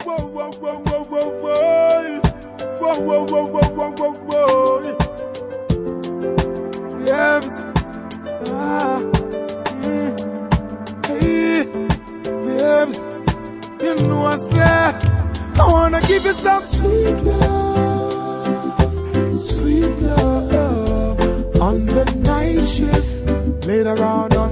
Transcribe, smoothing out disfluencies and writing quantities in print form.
whoa, whoa, whoa, whoa, whoa. Whoa, whoa, whoa, whoa, whoa, whoa, whoa. Babes, hey, babes, you know I said I wanna give you some sweet love on the night shift. Later on